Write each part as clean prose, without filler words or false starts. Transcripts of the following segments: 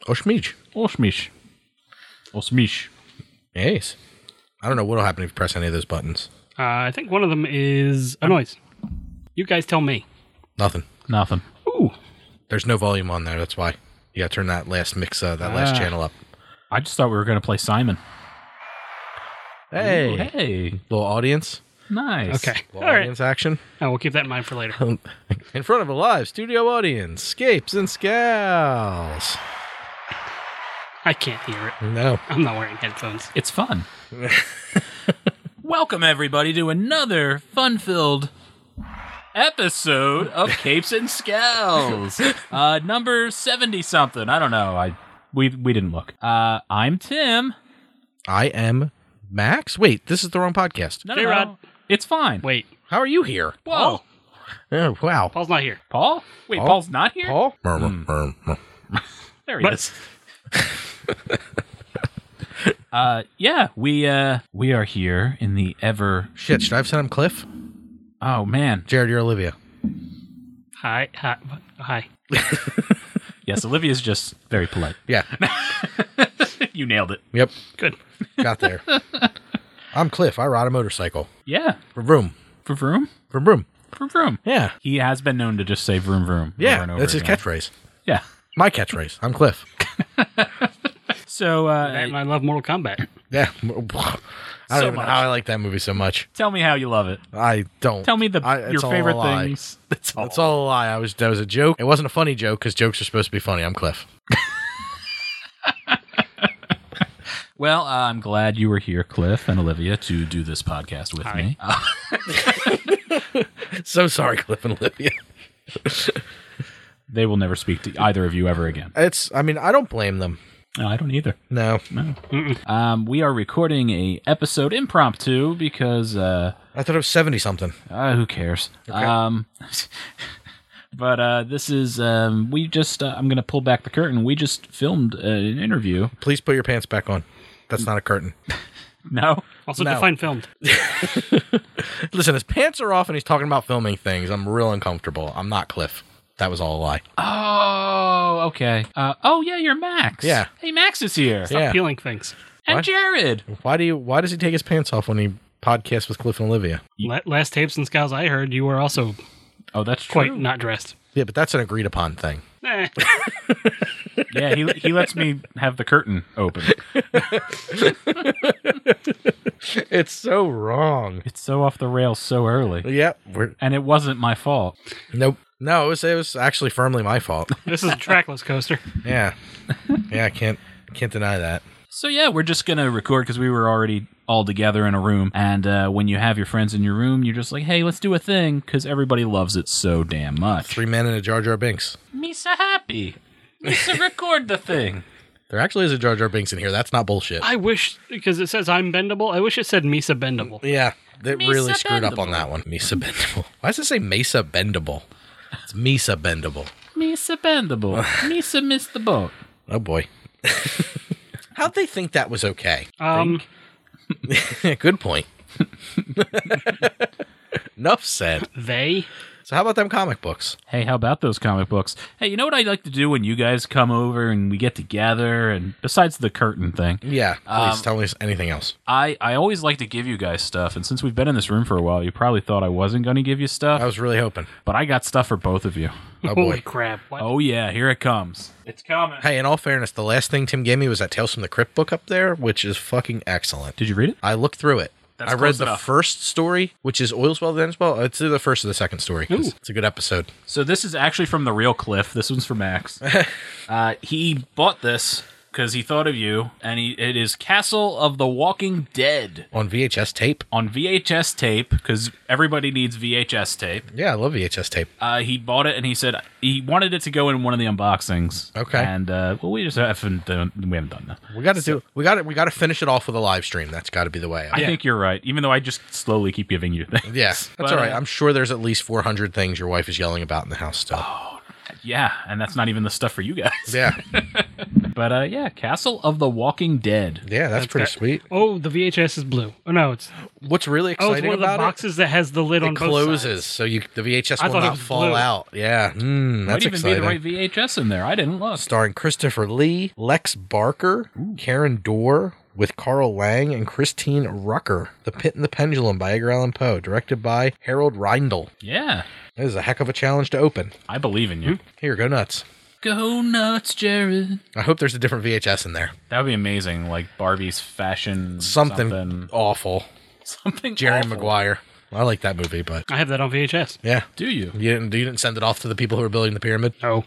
Oshmish. Oshmish. Oshmish. Yes. I don't know what'll happen if you press any of those buttons. I think one of them is a noise. You guys tell me. Nothing. Nothing. Ooh. There's no volume on there. That's why. You gotta turn that last last channel up. I just thought we were going to play Simon. Hey. Ooh, hey. Little audience. Nice. Okay. Little All right. audience action. Oh, we'll keep that in mind for later. In front of a live studio audience. Scapes and Scals. I can't hear it. No. I'm not wearing headphones. It's fun. Welcome, everybody, to another fun-filled episode of Capes and Scales. Number 70-something. I don't know. We didn't look. I'm Tim. I am Max. Wait, this is the wrong podcast. No, J-Rod. It's fine. Wait. How are you here? Whoa. Oh, wow. Paul's not here. Paul? Wait, Paul? Paul's not here? Paul? There he is. Yeah, we are here in the ever... Shit, should I have said I'm Cliff? Oh, man. Jared, you're Olivia. Hi. Yes, Olivia's just very polite. Yeah. You nailed it. Yep. Good. Got there. I'm Cliff. I ride a motorcycle. Yeah. Vroom. For vroom? Vroom. For vroom. Yeah. He has been known to just say vroom vroom. Yeah. over and over That's his again. catchphrase. Yeah. My catchphrase. I'm Cliff. So, And I love Mortal Kombat. Yeah. I don't even know much. how I like that movie so much. tell me how you love it. I don't. Tell me your it's all favorite a lie. things. That's all. It's all a lie. That was a joke. It wasn't a funny joke because jokes are supposed to be funny. I'm Cliff. Well, I'm glad you were here, Cliff and Olivia, to do this podcast with me. So sorry, Cliff and Olivia. They will never speak to either of you ever again. I don't blame them. No, I don't either. No. We are recording a episode impromptu because I thought it was 70 something. who cares? Okay. But this is we just I'm going to pull back the curtain. We just filmed an interview. Please put your pants back on. That's not a curtain. No. Also, No. define filmed. Listen, his pants are off and he's talking about filming things. I'm real uncomfortable. I'm not Cliff. That was all a lie. Oh, okay. Oh yeah, you're Max. Yeah. Hey, Max is here. Stop Yeah. peeling things. And What? Jared. Why does he take his pants off when he podcasts with Cliff and Olivia? Last tapes and scowls I heard, you were also Oh, that's true. quite not dressed. Yeah, but that's an agreed upon thing. Eh. Yeah, he lets me have the curtain open. It's so wrong. It's so off the rails so early. Yeah. And it wasn't my fault. Nope. No, it was actually firmly my fault. This is a trackless coaster. Yeah. Yeah, I can't deny that. So yeah, we're just going to record because we were already all together in a room. And when you have your friends in your room, you're just like, hey, let's do a thing because everybody loves it so damn much. 3 men and a Jar Jar Binks. Me so happy. Me so record the thing. There actually is a Jar Jar Binks in here. That's not bullshit. I wish, because it says I'm bendable, I wish it said Misa bendable. Yeah, they Mesa really screwed up bendable. on that one. Mesa bendable. Why does it say Mesa bendable? It's Mesa bendable. Me so bendable. Me so miss the boat. Oh boy. How'd they think that was okay? Good point. Enough said. They? So how about them comic books? Hey, how about those comic books? Hey, you know what I like to do when you guys come over and we get together, and besides the curtain thing, Yeah, please tell me anything else. I always like to give you guys stuff, and since we've been in this room for a while, you probably thought I wasn't going to give you stuff, I was really hoping. but I got stuff for both of you. Oh Holy boy. crap. What? Oh yeah, here it comes. It's coming. Hey, in all fairness, the last thing Tim gave me was that Tales from the Crypt book up there, which is fucking excellent. Did you read it? I looked through it. That's I read close the enough. first story, which is Oil Spell, Then Spell. It's either the first or the second story. 'Cause Ooh. it's a good episode. So this is actually from the real Cliff. This one's for Max. He bought this because he thought of you, and it is Castle of the Walking Dead On VHS tape? on VHS tape, because everybody needs VHS tape. Yeah, I love VHS tape. He bought it, and he said he wanted it to go in one of the unboxings. Okay. And well, we haven't done that. We got to we got to finish it off with a live stream. That's got to be the way. I think you're right, even though I just slowly keep giving you things. Yeah, that's But, all right. I'm sure there's at least 400 things your wife is yelling about in the house still. Yeah, and that's not even the stuff for you guys. Yeah. But yeah, Castle of the Walking Dead. Yeah, that's pretty sweet. Oh, the VHS is blue. Oh no, it's What's really it's exciting one of the about boxes that has the lid it on both closes, sides. so the VHS I will thought it not was fall blue. out. Yeah, Might that's even exciting. be the right VHS in there. I didn't look. Starring Christopher Lee, Lex Barker, Karen Dorr, with Carl Lang and Christine Rucker. The Pit and the Pendulum by Edgar Allan Poe, directed by Harold Reindl. Yeah, That is a heck of a challenge to open. I believe in you. Here, go nuts. Go nuts, Jared. I hope there's a different VHS in there. That would be amazing. Like Barbie's fashion. Something awful. Something Jerry awful. Maguire. I like that movie, but I have that on VHS. yeah. Do you? You didn't send it off to the people who were building the pyramid? No.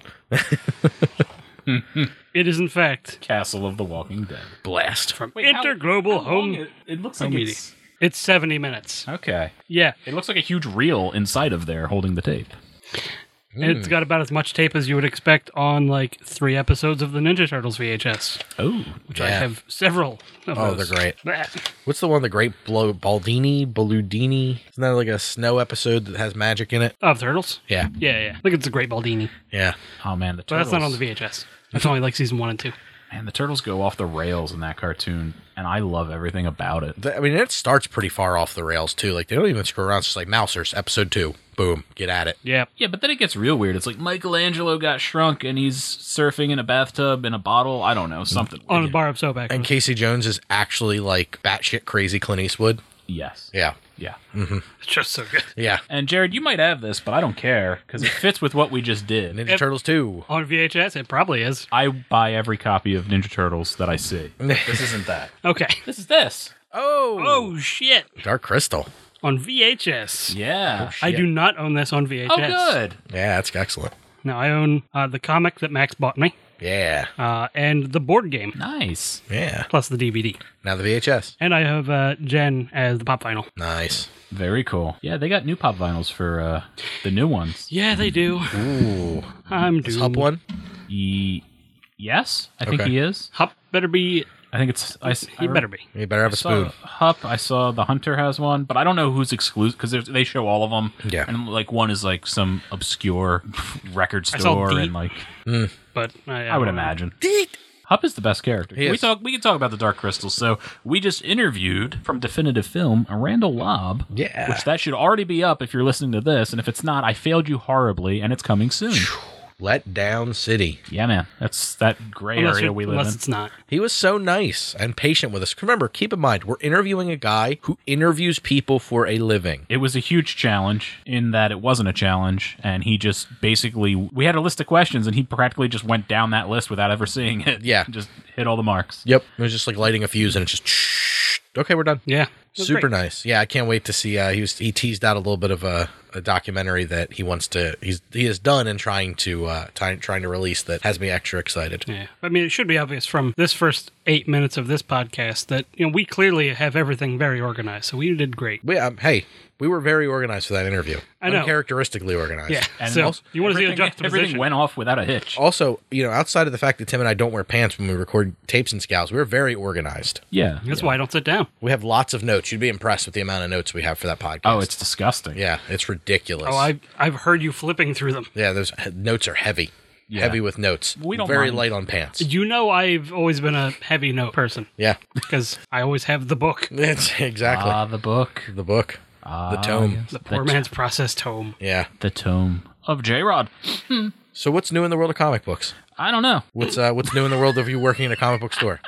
It is in fact Castle of the Walking Dead. Blast. from Wait, Interglobal how long Home. It looks Home like Media. it's... It's 70 minutes. Okay. Yeah, It looks like a huge reel inside of there holding the tape. and it's got about as much tape as you would expect on like 3 episodes of the Ninja Turtles VHS, Oh. which I Yeah. have several of Oh, those. they're great. Blah. What's the one, the Great Baldini? Isn't that like a snow episode that has magic in it? Of Turtles? Yeah. Yeah. I think it's the Great Baldini. Yeah. Oh, man. The But Turtles. that's not on the VHS. That's only like season 1 and 2. Man, the Turtles go off the rails in that cartoon, and I love everything about it. I mean, it starts pretty far off the rails, too. Like, they don't even screw around. It's just like Mousers, episode 2. Boom. Get at it. Yeah. Yeah, but then it gets real weird. It's like Michelangelo got shrunk, and he's surfing in a bathtub in a bottle. I don't know. Something. On a weird. bar of soap, And actually. Casey Jones is actually like batshit crazy Clint Eastwood. Yes. Yeah. Yeah. It's just so good. Yeah. And Jared, you might have this, but I don't care because it fits with what we just did. Ninja Turtles 2. On VHS, it probably is. I buy every copy of Ninja Turtles that I see. This isn't that. Okay. This is this. Oh, shit. Dark Crystal. On VHS. Yeah. I do not own this on VHS. Oh, good. Yeah, that's excellent. Now, I own the comic that Max bought me Yeah. and the board game, Nice. Yeah. plus the DVD. Now the VHS. And I have Jen as the pop vinyl. Nice. Very cool. Yeah, they got new pop vinyls for the new ones. Yeah, they do. Ooh. I'm Is doomed. Hup one? Yes, I think Okay. he is. Hup better be. I think it's. He better be. You better have a spoon. Hup. I saw the Hunter has one, but I don't know who's exclusive because they show all of them. Yeah. and like one is like some obscure record I saw store, Deep. and like But I would imagine. Deet. Hup is the best character. He is. We can talk about the Dark Crystal. So we just interviewed from Definitive Film Randall Lobb. Yeah. Which that should already be up if you're listening to this, and if it's not, I failed you horribly, and it's coming soon. Let Down City. Yeah, man, that's that gray Unless, area we live unless in. it's not. He was so nice and patient with us. Remember, keep in mind, we're interviewing a guy who interviews people for a living. It was a huge challenge in that it wasn't a challenge, and he just basically we had a list of questions, and he practically just went down that list without ever seeing it. Yeah. just hit all the marks. Yep. It was just like lighting a fuse and it's just, shh. Okay, we're done. Yeah. It was Super great. nice. Yeah, I can't wait to see. He teased out a little bit of a documentary that he wants to. He has done and trying to release that has me extra excited. Yeah. I mean, it should be obvious from this first 8 minutes of this podcast that, we clearly have everything very organized. So we did great. Hey, we were very organized for that interview. I know. Uncharacteristically organized. Yeah. And so also, you want to see a everything juxtaposition. went off without a hitch. Also, outside of the fact that Tim and I don't wear pants when we record tapes and scowls, we're very organized. Yeah, That's why I don't sit down. We have lots of notes. You'd be impressed with the amount of notes we have for that podcast. Oh, it's disgusting. yeah, it's ridiculous. Oh, I've heard you flipping through them. Yeah, those notes are heavy. Yeah. Heavy with notes. We don't very mind. light on pants. I've always been a heavy note person Yeah, because I always have the book, it's exactly The book. the book, the tome. Yes. the poor man's process tome. Yeah. The tome of J-Rod. So what's new in the world of comic books? I don't know. What's new in the world of you working in a comic book store?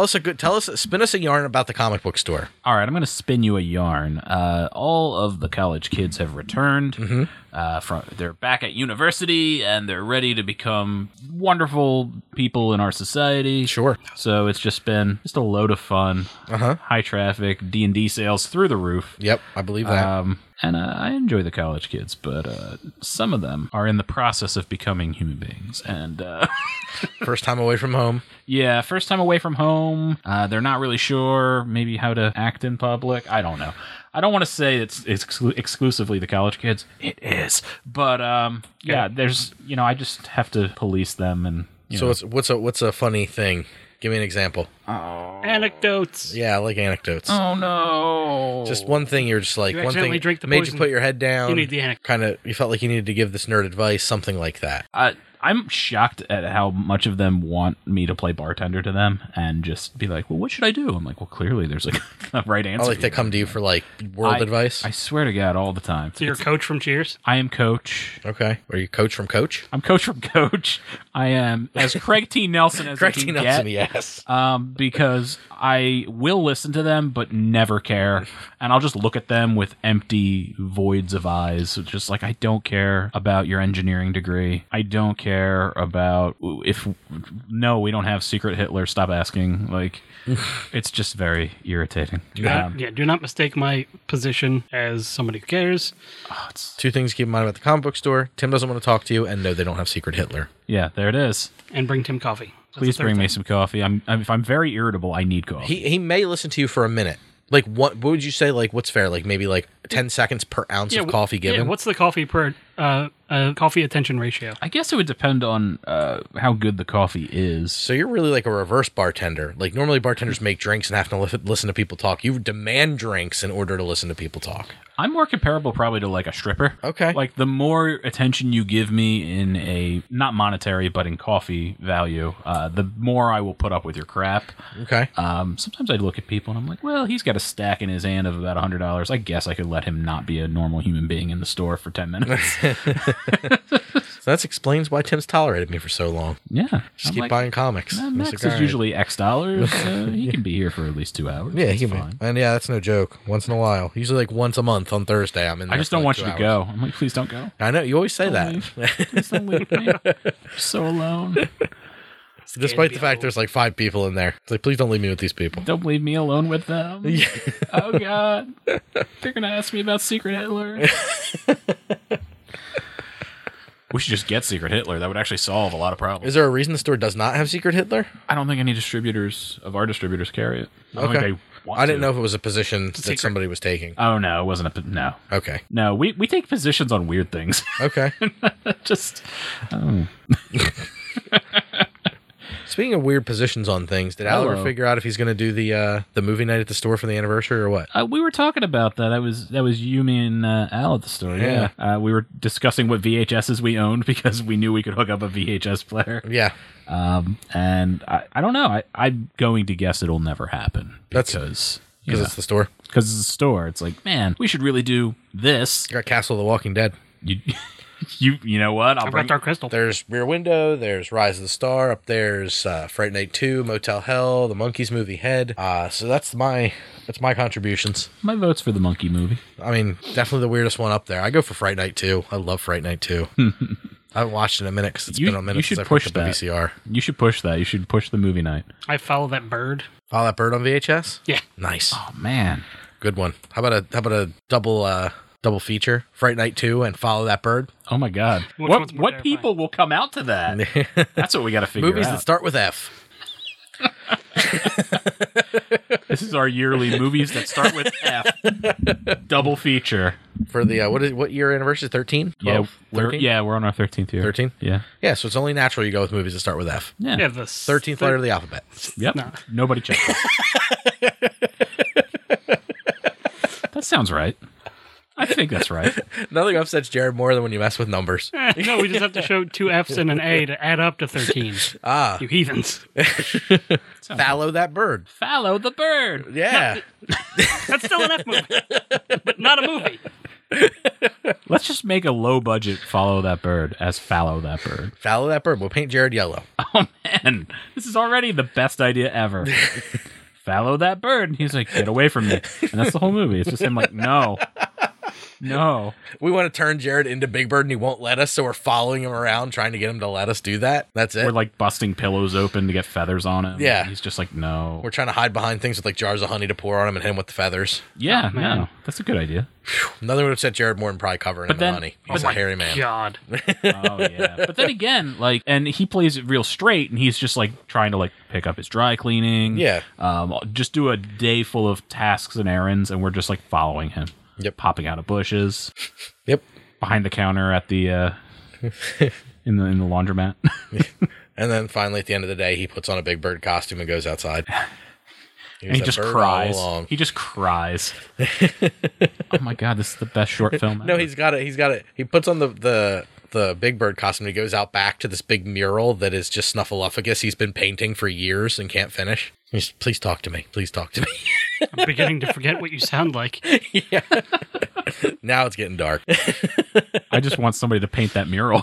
Spin us a yarn about the comic book store. All right, I'm going to spin you a yarn. All of the college kids have returned. They're back at university, and they're ready to become wonderful people in our society. Sure. So it's just been a load of fun. High traffic, D&D sales through the roof. Yep, I believe that. And I enjoy the college kids, but some of them are in the process of becoming human beings. And First time away from home. yeah, first time away from home. They're not really sure maybe how to act in public. I don't know. I don't want to say it's exclusively the college kids. It is. But yeah, there's, I just have to police them and So what's a funny thing Give me an example. Anecdotes. Yeah, I like anecdotes. Oh no! Just one thing you're just like, You one thing accidentally drink the made poison. you put your head down. You need the anecdote. Kind of, you felt like you needed to give this nerd advice, something like that. I'm shocked at how much of them want me to play bartender to them and just be like, well, what should I do? I'm like, well, clearly there's like a right answer. I like to come to you for like world advice. I swear to God, all the time. So you're a coach from Cheers? I am Coach. Okay. Are you coach from Coach? I'm Coach from Coach. I am as Craig T. Nelson as Craig I T. can Nelson, get. yes. Because I will listen to them, but never care. And I'll just look at them with empty voids of eyes. Just like, I don't care about your engineering degree. I don't care about no, we don't have secret Hitler. Stop asking. Like, it's just very irritating. Do not mistake my position as somebody who cares. Two things to keep in mind about the comic book store. Tim doesn't want to talk to you, and no, they don't have secret Hitler. Yeah, there it is. And bring Tim coffee. That's Please the third bring me thing. some coffee. If I'm very irritable, I need coffee. He may listen to you for a minute. Like, what would you say, like, what's fair? Like, maybe, like, 10 seconds per ounce of coffee given? Yeah, what's the coffee per coffee attention ratio? I guess it would depend on how good the coffee is. So you're really like a reverse bartender. Like, normally bartenders make drinks and have to listen to people talk. You demand drinks in order to listen to people talk. I'm more comparable probably to like a stripper. Okay. Like the more attention you give me in a, not monetary, but in coffee value, the more I will put up with your crap. Okay. Sometimes I look at people and I'm like, well, he's got a stack in his hand of about $100. I guess I could let him not be a normal human being in the store for 10 minutes. So that explains why Tim's tolerated me for so long. Yeah. Just keep buying comics. Max He's is like, "All right." usually X dollars. He can be here for at least 2 hours. Yeah, That's he can fine. be. And yeah, that's no joke. Once in a while. Usually like once a month on Thursday, I'm in there. I just for don't like want you 2 to hours. go. I'm like, please don't go. I know. You always say Don't that. leave. Please don't leave me. I'm so alone. Despite the fact there's like 5 people in there. It's like, please don't leave me with these people. Don't leave me alone with them. Oh, God. They're going to ask me about Secret Hitler. We should just get Secret Hitler. That would actually solve a lot of problems. Is there a reason the store does not have Secret Hitler? I don't think any distributors of our distributors carry it. I don't think they want I didn't to. know if it was a position that somebody was taking. Oh, no. It wasn't a... No. Okay. No, we take positions on weird things. Okay. Just... Speaking of weird positions on things, did Al ever Hello. figure out if he's going to do the movie night at the store for the anniversary or what? We were talking about that. That was you, me, and Al at the store. Yeah. We were discussing what VHSs we owned because we knew we could hook up a VHS player. Yeah. And I don't know. I'm going to guess it'll never happen Because because it's the store. Because it's a store. It's like, man, we should really do this. You got Castle of the Walking Dead. You know what? I've got Dark Crystal. There's Rear Window. There's Rise of the Star. Up there's Fright Night 2, Motel Hell, the Monkeys movie Head. So that's my contributions. My vote's for the Monkey movie. I mean, definitely the weirdest one up there. I go for Fright Night 2. I love Fright Night 2. I haven't watched it in a minute because it's been a minute should since I push picked up the that. VCR. You should push that. You should push the movie night. I follow that bird. Follow that bird on VHS? Yeah. Nice. Oh man, Good one. How about a double feature? Fright Night 2 and Follow That Bird? oh my God. Which one's more What terrifying? people will come out to that? That's what we got to figure Movies out. that start with F. This is our yearly movies that start with F. Double feature. For the what year anniversary? 13? Yeah, 13? we're on our 13th year. 13? Yeah. Yeah, so it's only natural you go with movies that start with F. Yeah. Yeah, the 13th letter of the alphabet. Yep. No. Nobody checked it. That sounds right. I think that's right. Nothing upsets Jared more than when you mess with numbers. No, we just have to show 2 F's and an A to add up to 13. Ah, You heathens. Follow That Bird. Follow the bird. Yeah. That's still an F movie, but not a movie. Let's just make a low budget Follow That Bird as Fallow That Bird. Follow That Bird. We'll paint Jared yellow. Oh man, this is already the best idea ever. Follow that bird. And he's like, get away from me. And that's the whole movie. It's just him like, no. We want to turn Jared into Big Bird and he won't let us, so we're following him around trying to get him to let us do that. That's it. We're like busting pillows open to get feathers on him. Yeah. He's just like, no. We're trying to hide behind things with like jars of honey to pour on him and hit him with the feathers. Yeah, Oh, man. no. That's a good idea. Nothing would upset Jared more than probably covering him in honey. He's a hairy man. God. Oh yeah. But then again, like, and he plays it real straight, and he's just like trying to like pick up his dry cleaning. Yeah. Just do a day full of tasks and errands, and we're just like following him. Yep. Popping out of bushes, Yep. behind the counter at the in the laundromat. And then finally, at the end of the day, he puts on a Big Bird costume and goes outside. And he was a just bird all cries. along. He just cries. Oh my god, this is the best short film No, ever. he's got it. He puts on the Big Bird costume and he goes out back to this big mural that is just Snuffleupagus he's been painting for years and can't finish. He's, please talk to me. Please talk to me. I'm beginning to forget what you sound like. Yeah. Now it's getting dark. I just want somebody to paint that mural.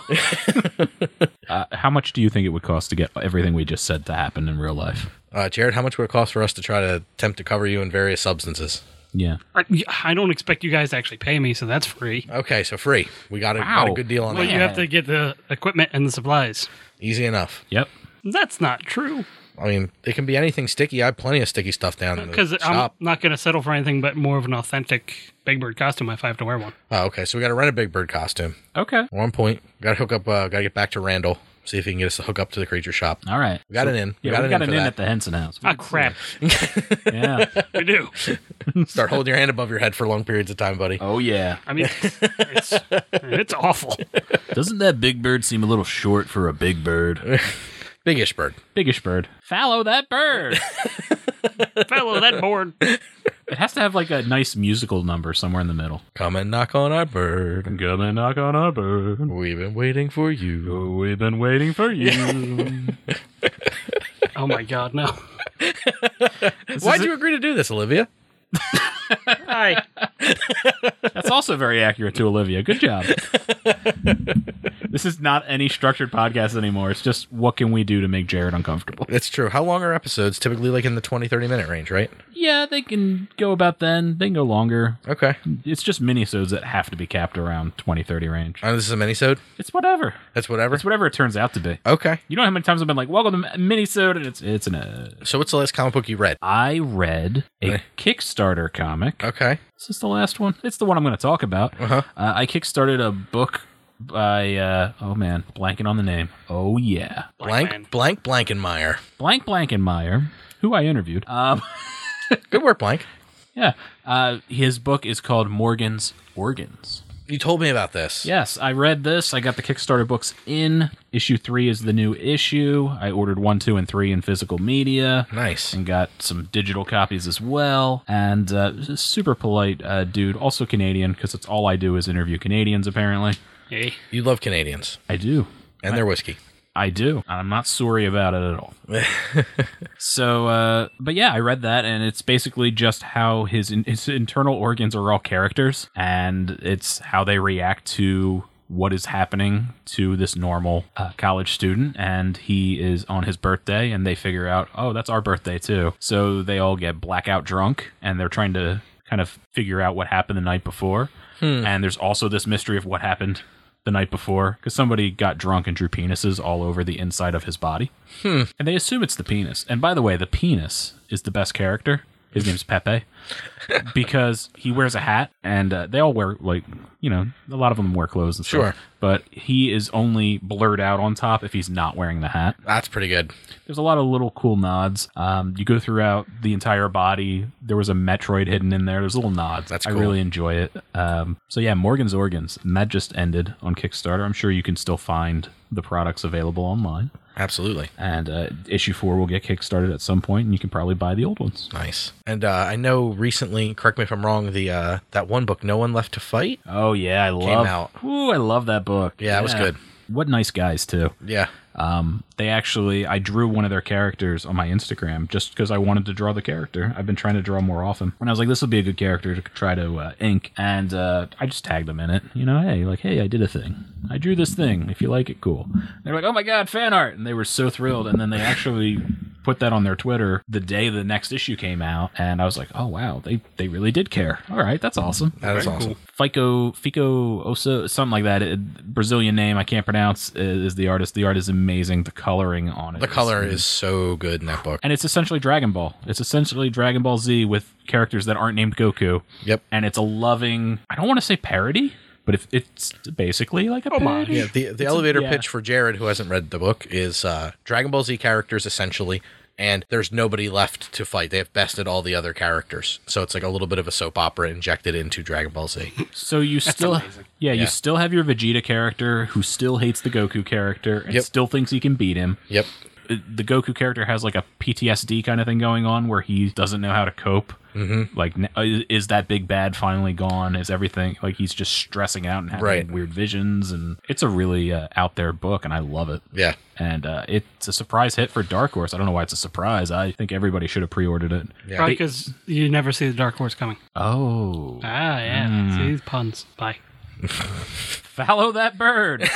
How much do you think it would cost to get everything we just said to happen in real life? Jared, how much would it cost for us to try to attempt to cover you in various substances? Yeah. I don't expect you guys to actually pay me, so that's free. Okay, so free. We got a Wow. good deal on Well, that. you have to get the equipment and the supplies. Easy enough. Yep. That's not true. I mean, it can be anything sticky. I have plenty of sticky stuff down in the Because I'm shop. not going to settle for anything but more of an authentic Big Bird costume if I have to wear one. Oh, okay, so we got to rent a Big Bird costume. Okay. At one point, got to hook up. Got to get back to Randall. See if he can get us to hook up to the creature shop. All right. We got an in. Yeah, we got an for in that. at the Henson house. Ah, crap. Yeah. We do. Start holding your hand above your head for long periods of time, buddy. Oh, yeah. I mean, it's awful. Doesn't that big bird seem a little short for a big bird? Biggish bird. Biggish bird. Follow that bird. Fellow, that board. It has to have like a nice musical number somewhere in the middle. Come and knock on our bird. Come and knock on our bird. We've been waiting for you. Oh, we've been waiting for you. Oh my God, no. Why'd you agree to do this, Olivia? Hi. That's also very accurate to Olivia. Good job. This is not any structured podcast anymore. It's just what can we do to make Jared uncomfortable? It's true. How long are episodes? Typically like in the 20, 30-minute range, right? Yeah, they can go about then. They can go longer. Okay. It's just minisodes that have to be capped around 20, 30 range. This is a minisode? It's whatever. That's whatever? It's whatever it turns out to be. Okay. You know how many times I've been like, welcome to minisode, and it's an... So what's the last comic book you read? I read a Right. Kickstarter comic. Okay. Is this the last one? It's the one I'm going to talk about. Uh-huh. I kickstarted a book by, oh man, blanking on the name. Oh yeah. Man. Blankenmeyer. Blankenmeyer, who I interviewed. Good work, Blank. Yeah. His book is called Morgan's Organs. You told me about this. Yes, I read this. I got the Kickstarter books in. Issue 3 is the new issue. I ordered 1, 2, and 3 in physical media. Nice. And got some digital copies as well. And super polite dude, also Canadian, because it's all I do is interview Canadians, apparently. Hey. You love Canadians I do. and their whiskey. I do. I'm not sorry about it at all. So, but yeah, I read that, and it's basically just how his internal organs are all characters, and it's how they react to what is happening to this normal college student. And he is on his birthday, and they figure out, oh, that's our birthday too. So they all get blackout drunk, and they're trying to kind of figure out what happened the night before. And there's also this mystery of what happened the night before, because somebody got drunk and drew penises all over the inside of his body. And they assume it's the penis. And by the way, the penis is the best character. His name's Pepe. Because he wears a hat, and they all wear, like, you know, a lot of them wear clothes and stuff. Sure. But he is only blurred out on top if he's not wearing the hat. That's pretty good. There's a lot of little cool nods. You go throughout the entire body. There was a Metroid hidden in there. There's little nods. That's I cool. really enjoy it. So yeah, Morgan's Organs. And that just ended on Kickstarter. I'm sure you can still find the products available online. Absolutely. And issue 4 will get kickstarted at some point, and you can probably buy the old ones. Nice. And I know recently, correct me if I'm wrong, the that one book, No One Left to Fight? Oh yeah, I love. out. Ooh, I love that book. Yeah, it was good. What nice guys too. Yeah. They actually, I drew one of their characters on my Instagram just because I wanted to draw the character. I've been trying to draw more often. And I was like, this will be a good character to try to ink. And I just tagged them in it. You know, hey, I did a thing. I drew this thing. If you like it, cool. They're like, oh my God, fan art. And they were so thrilled. And then they actually put that on their Twitter the day the next issue came out. And I was like, oh wow, they really did care. All right, that's awesome. That is Very awesome. cool. Fico Oso, something like that. Brazilian name I can't pronounce, is the artist. The art is amazing. The coloring on it. The color is so good in that book. And it's essentially Dragon Ball. It's essentially Dragon Ball Z with characters that aren't named Goku. Yep. And it's a loving, I don't want to say parody, but if it's basically like a Homage. parody. Yeah, the elevator yeah. pitch for Jared, who hasn't read the book, is Dragon Ball Z characters essentially, and there's nobody left to fight. They have bested all the other characters, so it's like a little bit of a soap opera injected into Dragon Ball Z. So you still, amazing. you still have your Vegeta character who still hates the Goku character and Yep. still thinks he can beat him. Yep. The Goku character has like a PTSD kind of thing going on where he doesn't know how to cope. Mm-hmm. Like, is that big bad finally gone? Is everything like he's just stressing out and having Right. weird visions? And it's a really out there book, and I love it. Yeah. And it's a surprise hit for Dark Horse. I don't know why it's a surprise. I think everybody should have pre-ordered it. Yeah. Probably because you never see the Dark Horse coming. Oh, Ah, yeah. See these puns. Bye. follow that bird.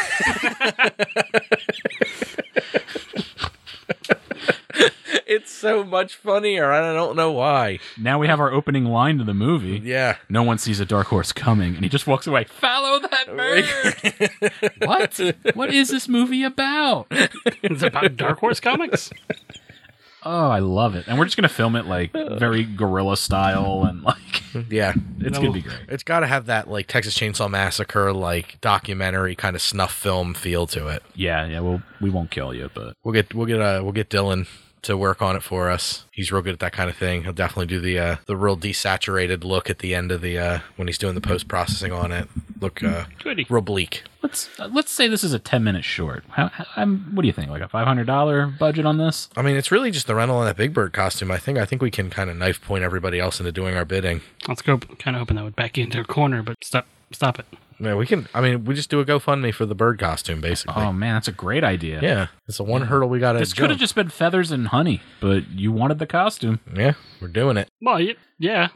It's so much funnier. I don't know why. Now we have our opening line to the movie. Yeah. No one sees a dark horse coming, and he just walks away. Follow that bird. What? What is this movie about? It's about Dark Horse comics. Oh, I love it. And we're just going to film it like very guerrilla style and like Yeah. it's going to be great. It's got to have that like Texas Chainsaw Massacre like documentary kind of snuff film feel to it. Yeah, we won't kill you, but We'll get Dylan to work on it for us. He's real good at that kind of thing. He'll definitely do the real desaturated look at the end of the when he's doing the post processing on it. Look Goody. real bleak. let's say this is a 10-minute short. What do you think? Like a $500 budget on this? I mean, it's really just the rental on that Big Bird costume. I think we can kind of knife point everybody else into doing our bidding. Let's go. Kind of hoping that would back you into a corner, but stop it. Yeah, we can. I mean, we just do a GoFundMe for the bird costume, basically. Oh man, that's a great idea. Yeah, it's the one hurdle we got to. This could have just been feathers and honey, but you wanted the costume. Yeah, we're doing it. Well, yeah.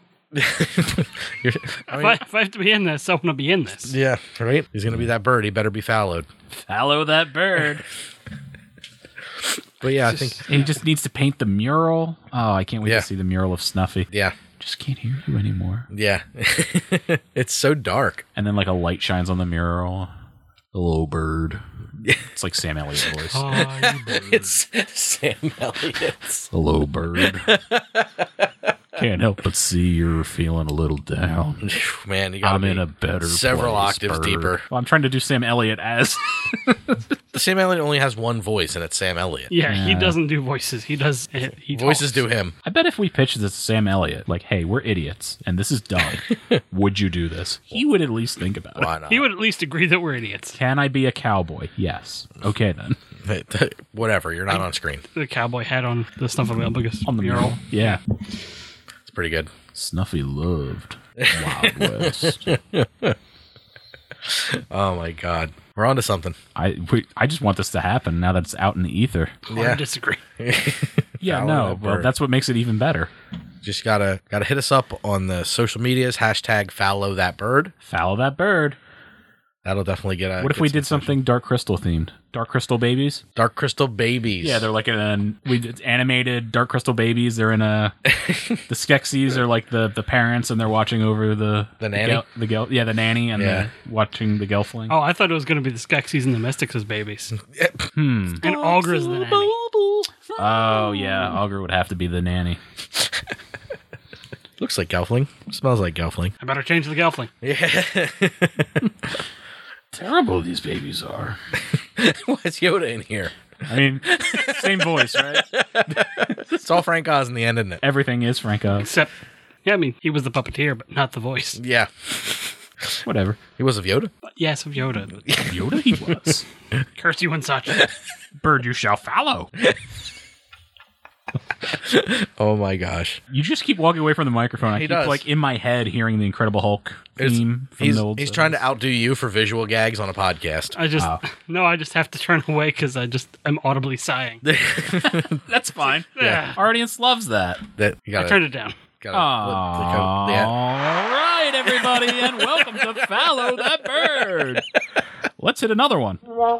You're- I mean, If I have to be in this, I want to be in this. yeah, right. He's gonna be that bird. He better be fallowed. Follow that bird. But yeah, I think. He just needs to paint the mural. Oh, I can't wait Yeah. to see the mural of Snuffy. Yeah, Just can't hear you anymore. yeah. It's so dark. And then like a light shines on the mural. Hello, bird. It's like Sam Elliott's voice. It's Sam Elliott's. Hello, bird. Can't help but see you're feeling a little down. Man, you got I'm in a better several place, octaves bird. deeper. Well, I'm trying to do Sam Elliott as Sam Elliott only has one voice, and it's Sam Elliott. Yeah, he doesn't do voices. He does. He Voices talks. do him. I bet if we pitched this to Sam Elliott, like, hey, we're idiots and this is dumb. Would you do this? He would at least think about it. Why not? He would at least agree that we're idiots. Can I be a cowboy? Yes. Okay then. Whatever. You're not on screen. The cowboy hat on the Snuffleupagus On the mural. Yeah. It's pretty good. Snuffy loved Wild West. Oh my God, we're on to something. I just want this to happen now that it's out in the ether. Hard Yeah. to disagree. Yeah, Follow no. that Well, bird. that's what makes it even better. Just gotta hit us up on the social medias. #follow that bird. Follow that bird. That'll definitely get. What if we did something Dark Crystal themed? Dark Crystal babies? Dark Crystal Babies? Yeah, they're like it's animated Dark Crystal babies. They're in a the Skeksis are like the parents, and they're watching over the nanny? the nanny, and Yeah. they're watching the Gelfling. Oh, I thought it was going to be the Skeksis and the Mystics as babies. Hmm. And Auger's the nanny. Oh yeah, Augur would have to be the nanny. Looks like Gelfling. Smells like Gelfling. I better change the Gelfling. Yeah. Terrible these babies are. Why's Yoda in here? I mean, same voice, right? It's all Frank Oz in the end, isn't it? Everything is Frank Oz. Except, yeah, I mean, he was the puppeteer, but not the voice. Yeah. Whatever. He was of Yoda. But yes, of Yoda. Yoda he was. Curse you and such. Bird you shall follow. Oh my gosh. You just keep walking away from the microphone. I He keep does. like in my head hearing the Incredible Hulk theme from He's the old trying to outdo you for visual gags on a podcast. I just have to turn away because I'm audibly sighing. That's fine. Yeah. Our audience loves that. That you I gotta, turned it down. gotta All yeah. right, everybody, and welcome to Follow That Bird. Let's hit another one.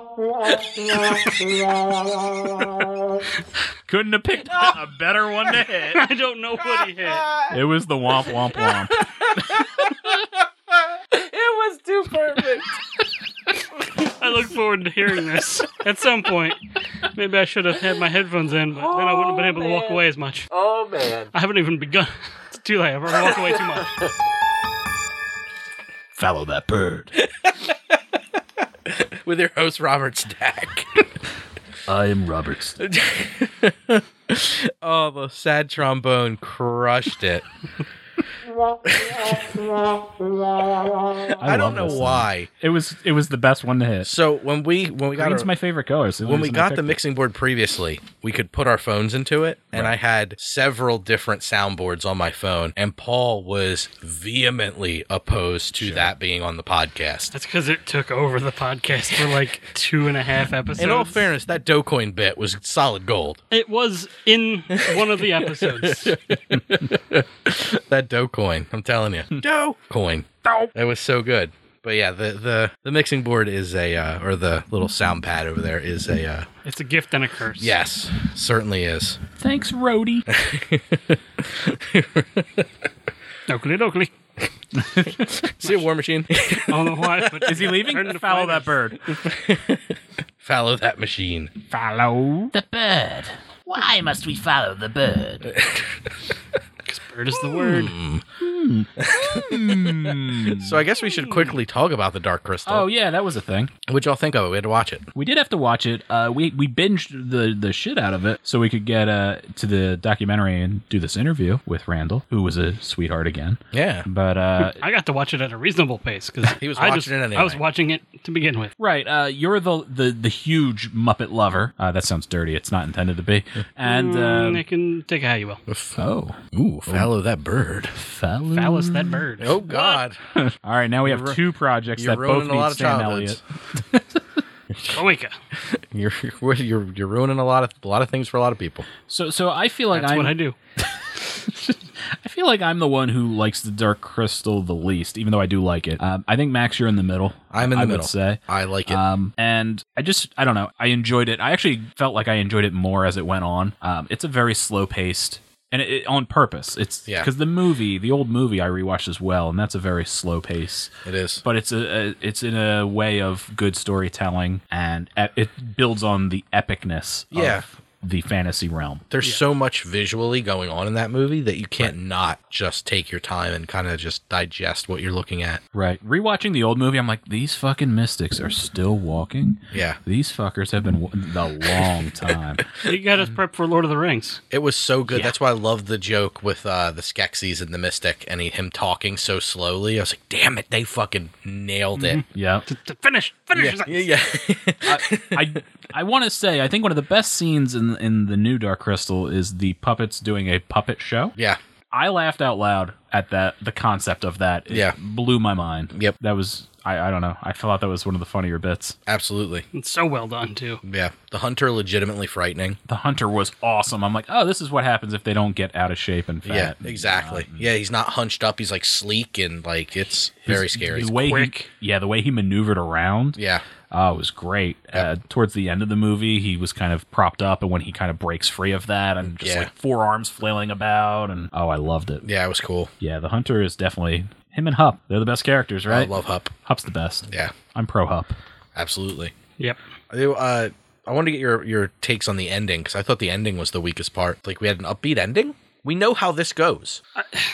Couldn't have picked a better one to hit. I don't know what he hit. It was the womp womp womp. It was too perfect. I look forward to hearing this at some point. Maybe I should have had my headphones in, but then I wouldn't have been able to walk away as much. Oh man. I haven't even begun. It's too late. I've already walked away too much. Follow that bird. With your host, Robert Stack. I am Robert. Oh, the sad trombone crushed it. I don't know why. It was the best one to hit. So when we got Green's my favorite color. So when we got the mixing board previously, we could put our phones into it, and I had several different soundboards on my phone, and Paul was vehemently opposed to that being on the podcast. That's because it took over the podcast for like 2.5 episodes. In all fairness, that Dogecoin bit was solid gold. It was in one of the episodes. That Dogecoin, I'm telling you. Dogecoin. It was so good. But yeah, the mixing board is or the little sound pad over there is It's a gift and a curse. yes, certainly is. Thanks, Rhodey. Oakley. See a War Machine? I don't know why, but Is he leaving? Turn to Follow fighters. that bird. Follow that machine. Follow. The bird. Why must we follow the bird? Bird is the word. So I guess we should quickly talk about the Dark Crystal. Oh yeah, that was a thing. What'd y'all think of it? We had to watch it. We did have to watch it. We binged the shit out of it so we could get to the documentary and do this interview with Randall, who was a sweetheart again. Yeah. But I got to watch it at a reasonable pace because He was watching it anyway. I was watching it to begin with. right, you're the huge Muppet lover. That sounds dirty. It's not intended to be. And It can take it how you will. Ooh, follow that bird. fellow. Phallus that bird. Oh God. All right, now we have two projects You're that both ruining a lot need of Stan childhoods. Elliott. Cloaca. You're ruining a lot of things for a lot of people. So I feel like That's what I do. I feel like I'm the one who likes the Dark Crystal the least, even though I do like it. I think, Max, you're in the middle. I'm in the I middle. would say. I like it. And I don't know. I enjoyed it. I actually felt like I enjoyed it more as it went on. It's a very slow paced, and it on purpose. It's because the old movie I rewatched as well, and that's a very slow pace. It is. But it's in a way of good storytelling, and it builds on the epicness of the fantasy realm. There's so much visually going on in that movie that you can't not just take your time and kind of just digest what you're looking at. Right. Rewatching the old movie, I'm like, these fucking mystics are still walking? Yeah. These fuckers have been a long time. You got us prepped for Lord of the Rings. It was so good. Yeah. That's why I love the joke with the Skeksis and the Mystic and him talking so slowly. I was like, damn it, they fucking nailed it. Yeah. To finish. Yeah. I want to say, I think one of the best scenes in the new Dark Crystal is the puppets doing a puppet show. Yeah. I laughed out loud at the concept of that. It blew my mind. Yep. That was, I don't know. I thought that was one of the funnier bits. Absolutely. It's so well done, too. Yeah. The hunter legitimately frightening. The hunter was awesome. I'm like, oh, this is what happens if they don't get out of shape and fat. Yeah, exactly. Yeah, he's not hunched up. He's like sleek and like it's very scary. The way quick. the way he maneuvered around. Yeah. Oh, it was great. Towards the end of the movie, he was kind of propped up, and when he kind of breaks free of that, and just like forearms flailing about, and I loved it. Yeah, it was cool. Yeah, the hunter is definitely him and Hup. They're the best characters, right? I love Hup. Hup's the best. Yeah, I'm pro Hup. absolutely. Yep. I wanted to get your takes on the ending because I thought the ending was the weakest part. Like we had an upbeat ending. We know how this goes.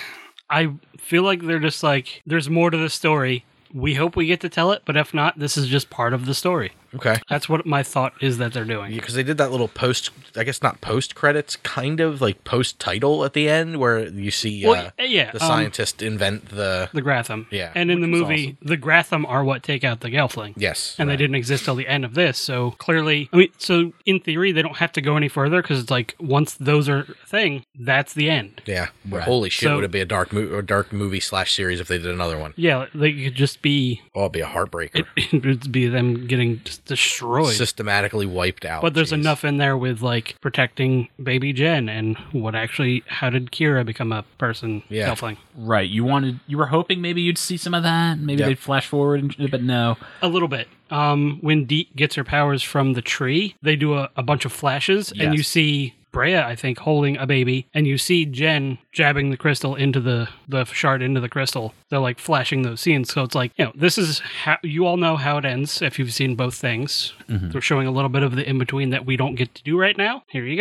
I feel like they're just like, there's more to the story. We hope we get to tell it, but if not, this is just part of the story. Okay. That's what my thought is that they're doing. Because they did that little post, I guess not post credits, kind of like post title at the end where you see the scientist invent the Gratham. Yeah. And in the which was movie, awesome. the Gratham are what take out the Gelfling. Yes. And they didn't exist till the end of this. So clearly, I mean, so in theory, they don't have to go any further because it's like once those are a thing, that's the end. Yeah. Right. Holy shit, So- would it be a dark movie / series if they did another one? Yeah, they could just be, Oh, it'd be a heartbreaker. it would be them getting just destroyed. Systematically wiped out. But there's Jeez. enough in there with like protecting baby Jen and how did Kira become a person? Yeah. Gelfling? Right. You were hoping maybe you'd see some of that. Maybe they'd flash forward, but no. A little bit. When Deet gets her powers from the tree, they do a bunch of flashes, and you Yes. see Brea, I think, holding a baby, and you see Jen jabbing the crystal into the shard into the crystal. They're like flashing those scenes. So it's like, this is how you all know how it ends if you've seen both things. They're showing a little bit of the in between that we don't get to do right now. Here you go.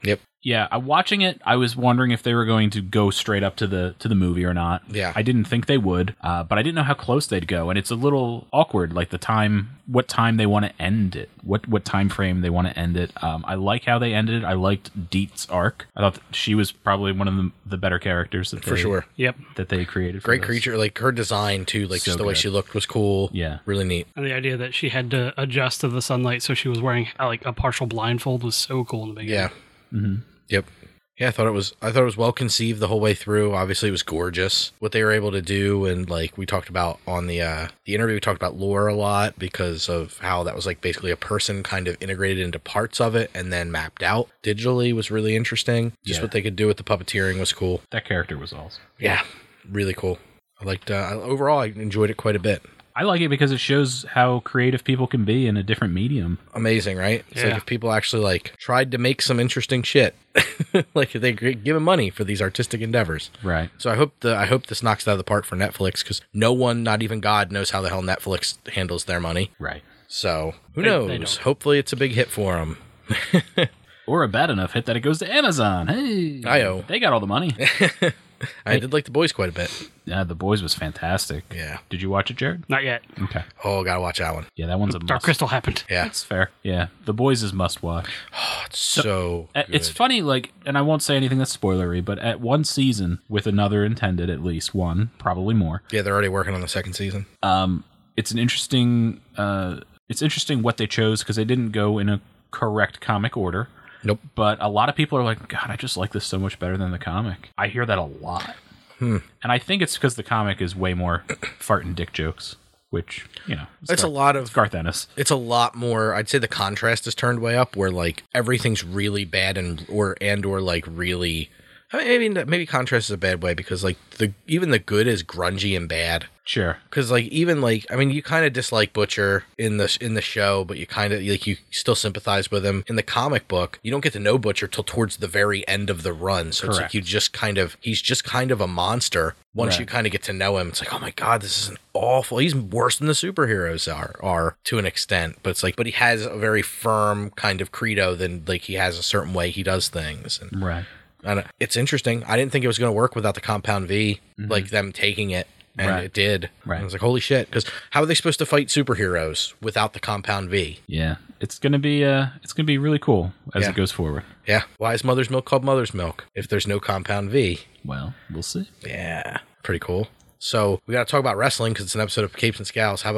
Yep. Yeah, watching it, I was wondering if they were going to go straight up to the movie or not. Yeah. I didn't think they would, but I didn't know how close they'd go, and it's a little awkward, like what time they want to end it, what time frame they want to end it. I like how they ended it. I liked Deet's arc. I thought that she was probably one of the better characters For sure. Yep. that they created. For Great this. creature. Like her design too, like So just the way good. she looked was cool. Yeah. Really neat. And the idea that she had to adjust to the sunlight, so she was wearing like a partial blindfold, was so cool in the beginning. Yeah. Mm-hmm. Yep. Yeah, I thought it was well conceived the whole way through. Obviously, it was gorgeous what they were able to do, and like we talked about on the interview, we talked about lore a lot because of how that was like basically a person kind of integrated into parts of it and then mapped out digitally was really interesting. Just what they could do with the puppeteering was cool. That character was awesome. Yeah, really cool. I liked overall. I enjoyed it quite a bit. I like it because it shows how creative people can be in a different medium. Amazing, right? It's Yeah. like if people actually like tried to make some interesting shit, like if they give them money for these artistic endeavors. Right. So I hope this knocks it out of the park for Netflix because no one, not even God, knows how the hell Netflix handles their money. Right. So who They knows? don't. Hopefully it's a big hit for them. Or a bad enough hit that it goes to Amazon. Hey. Ayo. They got all the money. I did like The Boys quite a bit. Yeah, The Boys was fantastic. Yeah. Did you watch it, Jared? Not yet. Okay. Oh, gotta watch that one. Yeah, that one's a Dark must. Crystal happened. Yeah. That's fair. Yeah, The Boys is must watch. It's so good. It's funny, like, and I won't say anything that's spoilery, but at one season with another intended, at least one, probably more. Yeah, they're already working on the second season. It's an interesting. It's interesting what they chose because they didn't go in a correct comic order. Nope. But a lot of people are like, God, I just like this so much better than the comic. I hear that a lot. And I think it's because the comic is way more fart and dick jokes, which, you know. It's a lot of Garth Ennis. It's a lot more. I'd say the contrast is turned way up, where like everything's really bad or like really. I mean, maybe contrast is a bad way because like even the good is grungy and bad. Sure. Because like even like I mean, you kind of dislike Butcher in the show, but you kind of like you still sympathize with him. In the comic book, you don't get to know Butcher till towards the very end of the run, so it's like Correct. you just kind of he's just kind of a monster. Once Right. you kind of get to know him, it's like, oh my god, this is an awful. He's worse than the superheroes are to an extent, but it's like, but he has a very firm kind of credo. Than like he has a certain way he does things, and Right. it's interesting. I didn't think it was going to work without the Compound V, like them taking it, and Right. it did. Right. I was like, holy shit! Because how are they supposed to fight superheroes without the Compound V? Yeah. It's gonna be really cool as Yeah. it goes forward. Yeah. Why is Mother's Milk called Mother's Milk if there's no Compound V? Well, we'll see. Yeah, pretty cool. So we got to talk about wrestling because it's an episode of Capes and Scowls. How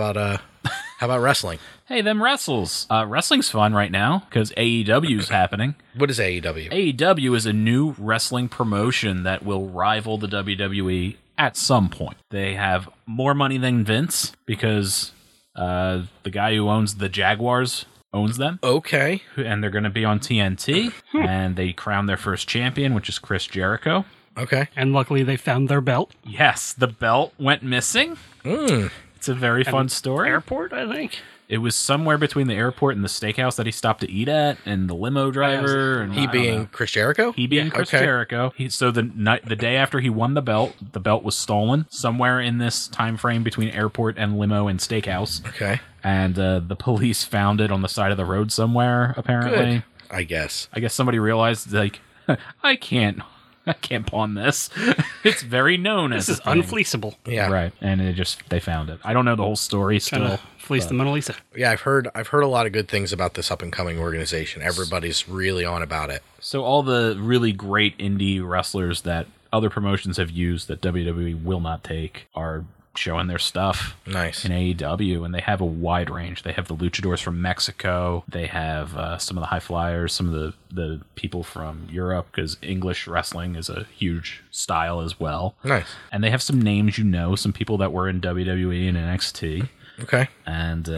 about wrestling? Hey, them wrestles. Wrestling's fun right now because AEW's happening. What is AEW? AEW is a new wrestling promotion that will rival the WWE at some point. They have more money than Vince because the guy who owns the Jaguars owns them, Okay. and they're going to be on TNT, and they crowned their first champion, which is Chris Jericho. Okay. And luckily they found their belt. Yes, the belt went missing. It's a very fun story. Airport, I think. It was somewhere between the airport and the steakhouse that he stopped to eat at, and the limo driver. And I He don't being know. Chris Jericho? He being Chris okay. Jericho. So the day after he won the belt was stolen somewhere in this time frame between airport and limo and steakhouse. Okay. And the police found it on the side of the road somewhere. Apparently, Good. I guess. I guess somebody realized like I can't pawn this. It's very known This as is a thing. unfleeceable. Yeah. Right, and they found it. I don't know the whole story Trying still. to fleece the Mona Lisa. Yeah, I've heard a lot of good things about this up and coming organization. Everybody's really on about it. So all the really great indie wrestlers that other promotions have used that WWE will not take are showing their stuff Nice. in AEW, and they have a wide range. They have the luchadors from Mexico. They have some of the high flyers, some of the people from Europe, because English wrestling is a huge style as well. Nice. And they have some names, some people that were in WWE and NXT. Okay. And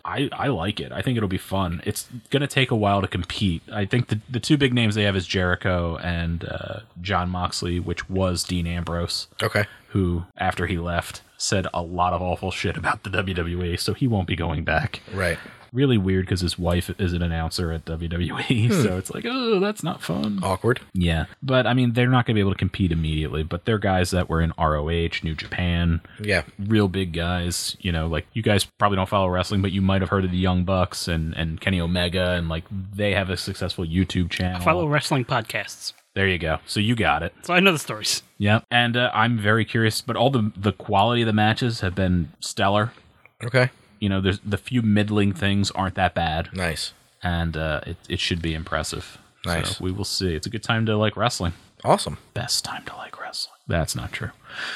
I like it. I think it'll be fun. It's going to take a while to compete. I think the two big names they have is Jericho and John Moxley, which was Dean Ambrose, Okay. who, after he left, said a lot of awful shit about the WWE, so he won't be going back. Right. Really weird because his wife is an announcer at WWE, so it's like, oh, that's not fun. Awkward. Yeah, but I mean, they're not going to be able to compete immediately, but they're guys that were in ROH, New Japan, Yeah. real big guys. You know, like you guys probably don't follow wrestling, but you might have heard of the Young Bucks and Kenny Omega, and like they have a successful YouTube channel. Follow wrestling podcasts. There you go. So you got it. So I know the stories. Yeah, and I'm very curious, but all the quality of the matches have been stellar. Okay. You know, there's the few middling things aren't that bad, Nice. and it should be impressive. Nice. So we will see. It's a good time to like wrestling. Awesome. Best time to like wrestling. That's not true.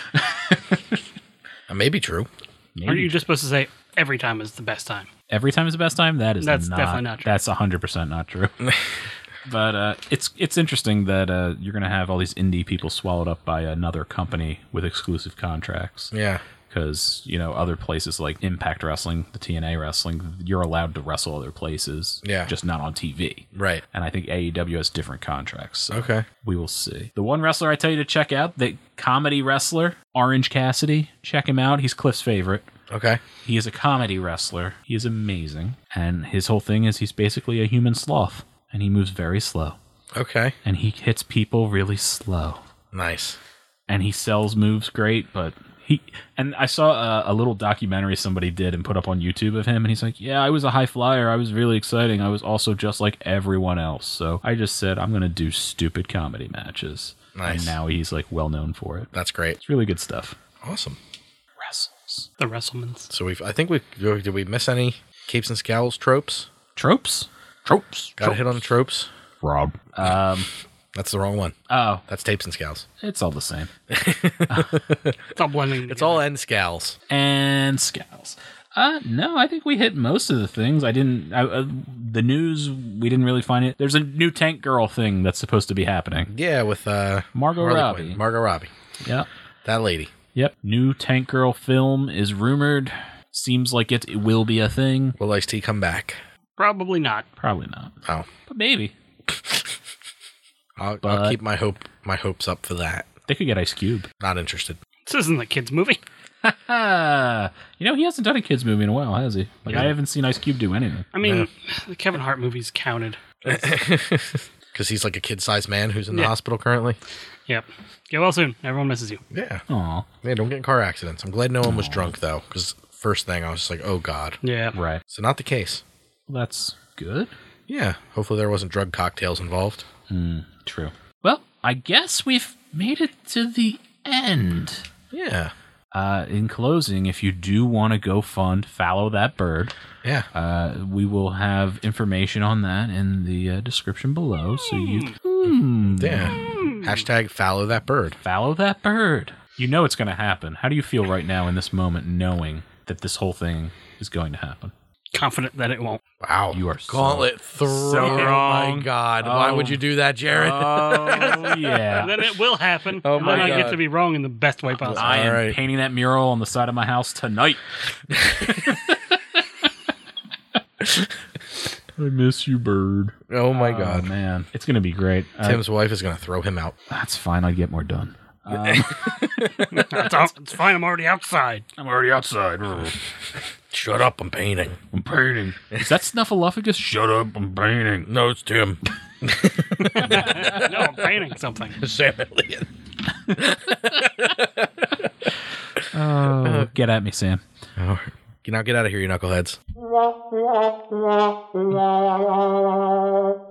That may be true. Maybe. Aren't you just supposed to say every time is the best time? Every time is the best time? That's definitely not true. That's 100% not true. But it's interesting that you're going to have all these indie people swallowed up by another company with exclusive contracts. Yeah. Because, you know, other places like Impact Wrestling, the TNA Wrestling, you're allowed to wrestle other places. Yeah. Just not on TV. Right. And I think AEW has different contracts. So Okay. we will see. The one wrestler I tell you to check out, the comedy wrestler, Orange Cassidy. Check him out. He's Cliff's favorite. Okay. He is a comedy wrestler. He is amazing. And his whole thing is he's basically a human sloth. And he moves very slow. Okay. And he hits people really slow. Nice. And he sells moves great, but and I saw a little documentary somebody did and put up on YouTube of him, and he's like, yeah, I was a high flyer. I was really exciting. I was also just like everyone else. So I just said, I'm going to do stupid comedy matches. Nice. And now he's like well known for it. That's great. It's really good stuff. Awesome. Wrestles. The Wrestlemans. So did we miss any Capes and Scowls tropes? Tropes? Got to hit on the tropes? Rob. That's the wrong one. Oh, That's Tapes and Scowls. it's all the same. It's all blending. It's all end Scowls. And Scowls. No, I think we hit most of the things. The news, we didn't really find it. There's a new Tank Girl thing that's supposed to be happening. Yeah, with Margot Harley Robbie. Quinn. Margot Robbie. Yep. That lady. Yep. New Tank Girl film is rumored. Seems like it will be a thing. Will Ice-T come back? Probably not. Probably not. Oh. But maybe. I'll But- keep my hopes up for that. They could get Ice Cube. Not interested. This isn't a kids' movie. You know, he hasn't done a kids movie in a while, has he? Like, I haven't seen Ice Cube do anything. I mean, the Kevin Hart movies counted. Because he's like a kid-sized man who's in the Yeah. hospital currently. Yep. Get well soon. Everyone misses you. Yeah. Aw. Yeah, don't get in car accidents. I'm glad no one was drunk, though, because first thing I was just like, oh, God. Yeah. Right. So not the case. Well, that's good. Yeah. Hopefully there wasn't drug cocktails involved. True. Well, I guess we've made it to the end. Yeah. In closing, if you do want to go fund Fallow That Bird, Yeah. we will have information on that in the description below. So you Yeah. Hashtag follow that bird. Fallow That Bird. You know it's going to happen. How do you feel right now in this moment knowing that this whole thing is going to happen? Confident that it won't. Wow. You are Gauntlet throw. so Oh, my wrong. God. Why would you do that, Jared? Oh, And yeah. then it will happen. Oh and my then I get God. to be wrong in the best way possible. I am Alright. painting that mural on the side of my house tonight. I miss you, bird. Oh, my Oh, God. man. It's going to be great. Tim's wife is going to throw him out. That's fine. I'd get more done. It's fine. I'm already outside. I'm already outside. Shut up. I'm painting. I'm painting. Is that Snuffleupagus? Shut up. I'm painting. No, it's Tim. No, I'm painting something. Sam Elliott. Oh, get at me, Sam. Oh, now get out of here, you knuckleheads.